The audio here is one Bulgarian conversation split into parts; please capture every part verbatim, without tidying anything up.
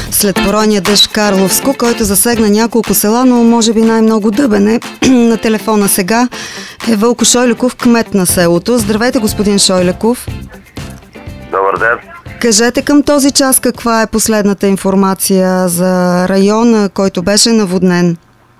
След поройния дъжд в Карловско, който засегна няколко села, но може би най-много Дъбене, на телефона сега е Вълко Шойлеков, кмет на селото. Здравейте, господин Шойлеков. Добър ден. Кажете към този час каква е последната информация за района, който беше наводнен?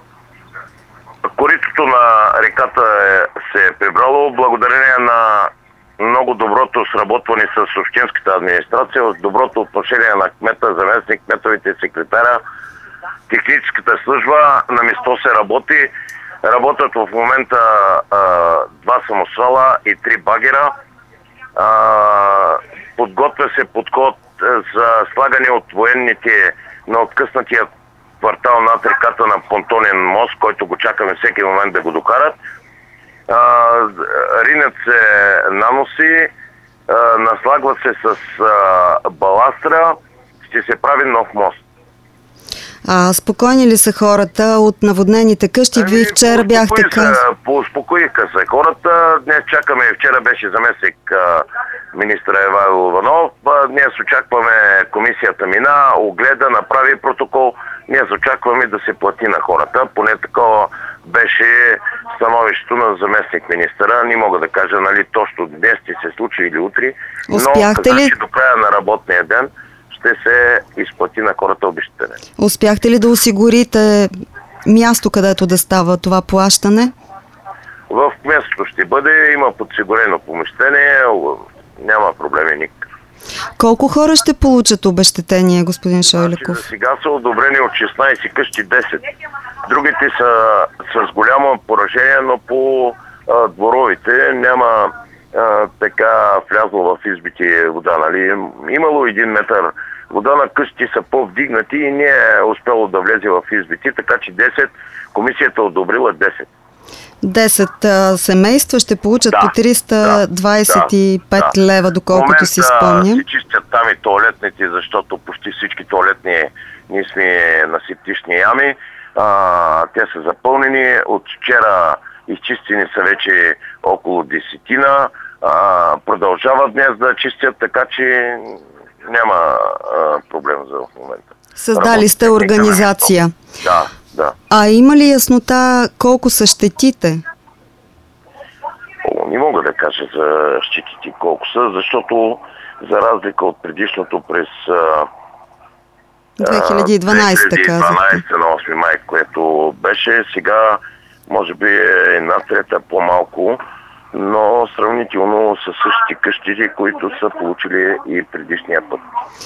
Коритото на реката е, се е прибрало благодарение на много доброто сработване с общинската администрация, доброто отношение на кмета, заместник кметовите, секретаря, техническата служба. На место се работи. Работят в момента а, два самосвала и три багера. А, подготвя се подход за слагане от военните на откъснатия квартал над реката на понтонен мост, който го чакаме всеки момент да го докарат. А, ринят се наноси, а, наслагва се с а, баластра, ще се прави нов мост. А спокойни ли са хората от наводнените къщи? Вие вчера бяхте казали. Поуспокоиха се хората. Днес чакаме, вчера беше заместник министра Ивайло Иванов. Днес очакваме комисията мина, огледа, направи протокол. Ние очакваме да се плати на хората. Поне такова беше становището на заместник министъра. Не мога да кажа, нали, точно днес ще се случи или утре. Успяхте но ли? до края на работния ден ще се изплати на хората обезщетение. Успяхте ли да осигурите място, където да става това плащане? В мястото ще бъде, има подсигурено помещение, няма проблеми никакъв. Колко хора ще получат обезщетение, господин Шойлеков? Значи, за сега са одобрени от шестнайсет къщи десет. Другите са с голямо поражение, но по а, дворовите няма а, така влязло в избити вода. Нали? Имало един метър вода, на къщи са по-вдигнати и не е успело да влезе в избити, така че десет, комисията одобрила десет. десет а, семейства ще получат да, по триста двайсет и пет да, да. лева, доколкото си спомням. В момента се чистят там и тоалетните, защото почти всички тоалетни ние сме на септични ями. А, те са запълнени. От вчера изчистени са вече около десетина. А, продължават днес да чистят, така че няма а, проблем за в момента. Създали сте организация. Да, да. А има ли яснота колко са щетите? О, не мога да кажа за щетите колко са, защото за разлика от предишното през две хиляди и дванайсета, казахте. на осми май, което беше, сега може би е една трета по-малко, но сравнително с същите къщи, които са получили и предишния път.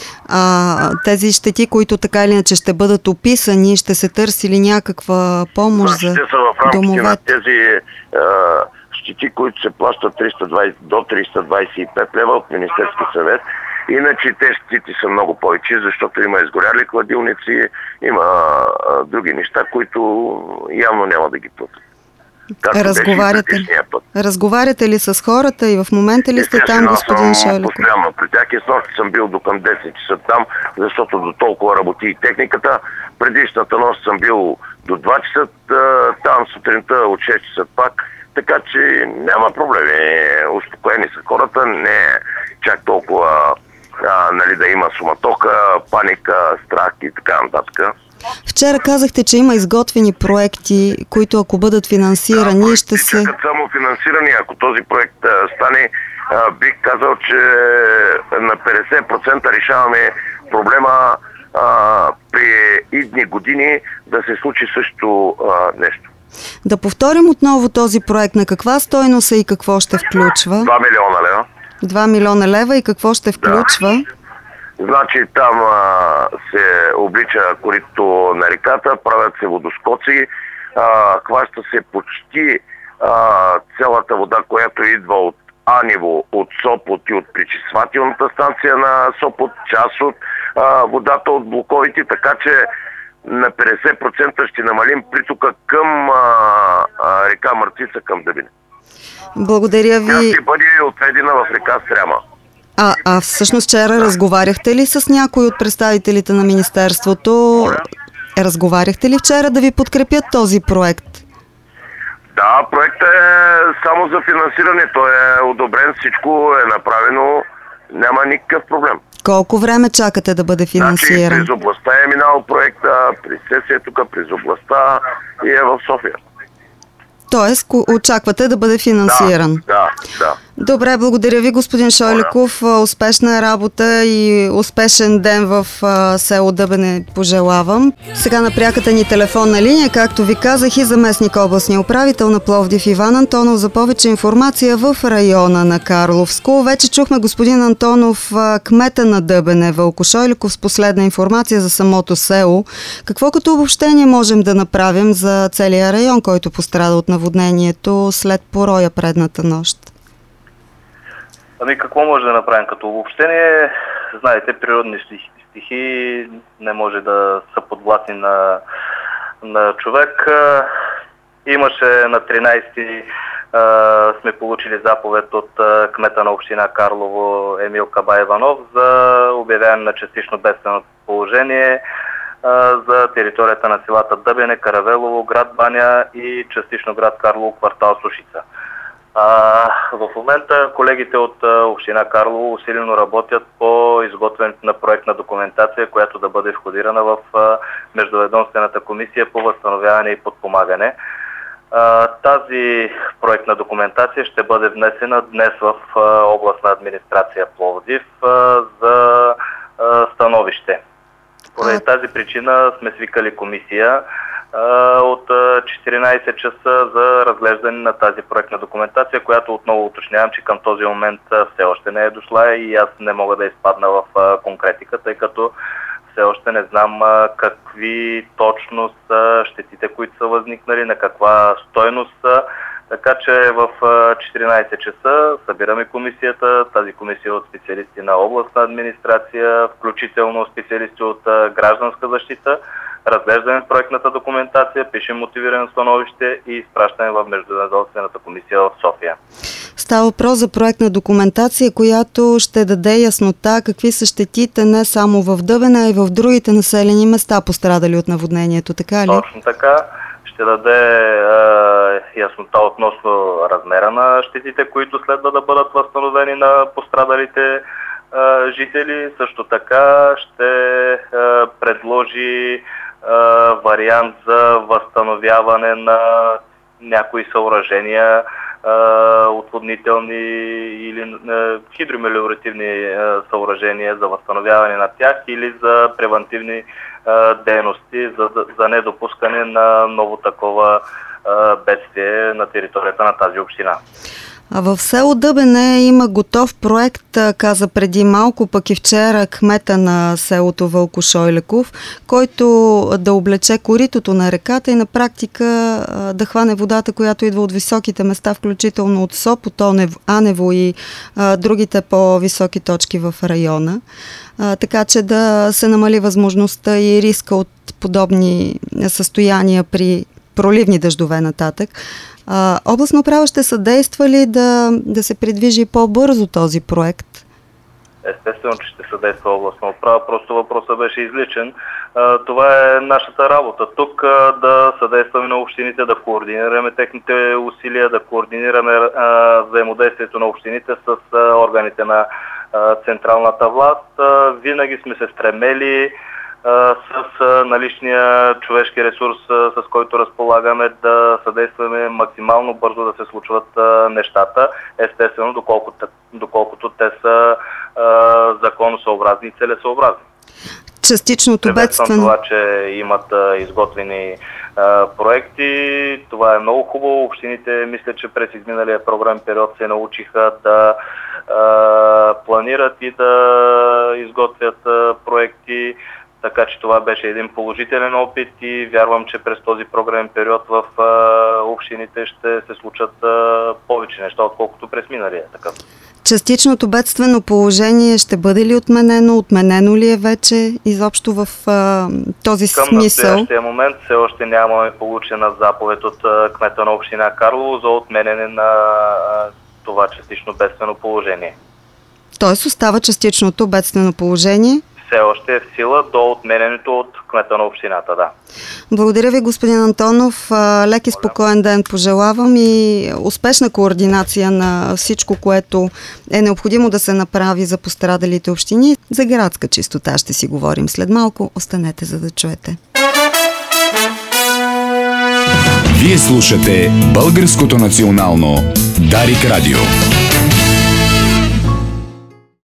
А тези щети, които така или иначе ще бъдат описани, ще се търси ли някаква помощ значи, за те са в рамките домовете? на тези а, щети, които се плащат триста двайсет до триста двайсет и пет лева от Министерски съвет. Иначе те щети са много повече, защото има изгоряли хладилници, има а, други неща, които явно няма да ги платят. Разговаряте, разговаряте ли с хората и в момента ли сте там, господин Шойлеков? Постоянно при тях и с нощ съм бил до към десет часа там, защото до толкова работи и техниката. Предишната нощ съм бил до два часа там, сутринта от шест часа пак. Така че няма проблеми. Успокоени са хората, не е чак толкова а, нали, да има суматока, паника, страх и така нататък. Вчера казахте, че има изготвени проекти, които ако бъдат финансирани, да, ще се... Чакат само финансирани. Ако този проект а, стане, а, бих казал, че на петдесет процента решаваме проблема а, при идни години да се случи също а, нещо. Да повторим отново този проект. На каква стойност е и какво ще включва? два милиона лева. два милиона лева и какво ще включва? Да. Значи там а, се облича корито на реката, правят се водоскоци, а, хваща се почти а, цялата вода, която идва от А ниво, от Сопот и от пречиствателната станция на Сопот, част от а, водата от блоковите, така че на петдесет процента ще намалим притока към а, а, река Мъртвица, към Дъбене. Благодаря ви. Тя ще бъде отведена в река Стряма. А, а всъщност вчера да. разговаряхте ли с някой от представителите на Министерството? Разговаряхте ли вчера да ви подкрепят този проект? Да, проектът е само за финансиране. Той е одобрен, всичко е направено. Няма никакъв проблем. Колко време чакате да бъде финансиран? Значи, през областта е минал проекта, през сесия тук, през областта и е в София. Тоест, очаквате да бъде финансиран? Да, да, да. Добре, благодаря ви, господин Шойликов. Успешна работа и успешен ден в село Дъбене пожелавам. Сега на пряката ни телефонна линия, както ви казах, и заместник областния управител на Пловдив Иван Антонов за повече информация в района на Карловско. Вече чухме господин Антонов, кмета на Дъбене, Вълко Шойликов, с последна информация за самото село. Какво като обобщение можем да направим за целия район, който пострада от наводнението след пороя предната нощ? Ами какво може да направим като обобщение? Знаете, природни стихии не може да са подвластни на, на човек. Имаше на тринайсети а, сме получили заповед от а, кмета на община Карлово Емил Кабаиванов за обявяване на частично бедствено положение а, за територията на селата Дъбене, Каравелово, град Баня и частично град Карлово, квартал Сушица. А, в момента колегите от а, община Карлово усилено работят по изготвянето на проектна документация, която да бъде входирана в а, Междуведомствената комисия по възстановяване и подпомагане. А, тази проектна документация ще бъде внесена днес в а, областна администрация Пловдив а, за а, становище. Поради тази причина сме свикали комисия от четиринайсет часа за разглеждане на тази проектна документация, която отново уточнявам, че към този момент все още не е дошла и аз не мога да изпадна в конкретика, тъй като все още не знам какви точно са щетите, които са възникнали, на каква стойност са. Така че в четиринайсет часа събираме комисията, тази комисия от специалисти на областна администрация, включително специалисти от гражданска защита, разглеждаме проектната документация, пишем мотивирано становище и изпращаме в Междуведомствената комисия в София. Става въпрос за проектна документация, която ще даде яснота какви са щетите не само в Дъбене, а и в другите населени места, пострадали от наводнението, така ли? Точно така. Ще даде е, яснота относно размера на щетите, които следва да бъдат възстановени на пострадалите е, жители. Също така ще е, предложи Uh, вариант за възстановяване на някои съоръжения, uh, отводнителни или uh, хидромелиоративни uh, съоръжения за възстановяване на тях или за превантивни uh, дейности за, за недопускане на ново такова uh, бедствие на територията на тази община. А в село Дъбене има готов проект, каза преди малко, пък и вчера кмета на селото Вълко Шойликов, който да облече коритото на реката и на практика да хване водата, която идва от високите места, включително от Сопот, Анево и а, другите по-високи точки в района. А, така че да се намали възможността и риска от подобни състояния при проливни дъждове нататък. А, областна управа ще съдейства ли да, да се придвижи по-бързо този проект? Естествено, че ще съдейства областна управа, просто въпросът беше изличен. А, това е нашата работа тук, а, да съдействаме на общините, да координираме техните усилия, да координираме а, взаимодействието на общините с а, органите на а, централната власт. А, винаги сме се стремели с наличния човешки ресурс, с който разполагаме, да съдействаме максимално бързо да се случват нещата, естествено, доколкото, доколкото те са законосъобразни и целесъобразни. Частичното бедствено. Това, че имат изготвени проекти, това е много хубаво. Общините, мисля, че през изминалия програмен период се научиха да планират и да изготвят проекти. Така че това беше един положителен опит и вярвам, че през този програмен период в а, общините ще се случат а, повече неща, отколкото през миналия. Така. Частичното бедствено положение ще бъде ли отменено? Отменено ли е вече изобщо в а, този Към смисъл? Към настоящия момент все още нямаме получена заповед от а, кмета на община Карлово за отменене на а, това частично бедствено положение. Тоест остава частичното бедствено положение? Все още е в сила до отменянето от кмета на общината, да. Благодаря ви, господин Антонов. Лек и спокоен ден пожелавам и успешна координация на всичко, което е необходимо да се направи за пострадалите общини. За градска чистота ще си говорим след малко. Останете, за да чуете. Вие слушате Българското национално Дарик Радио.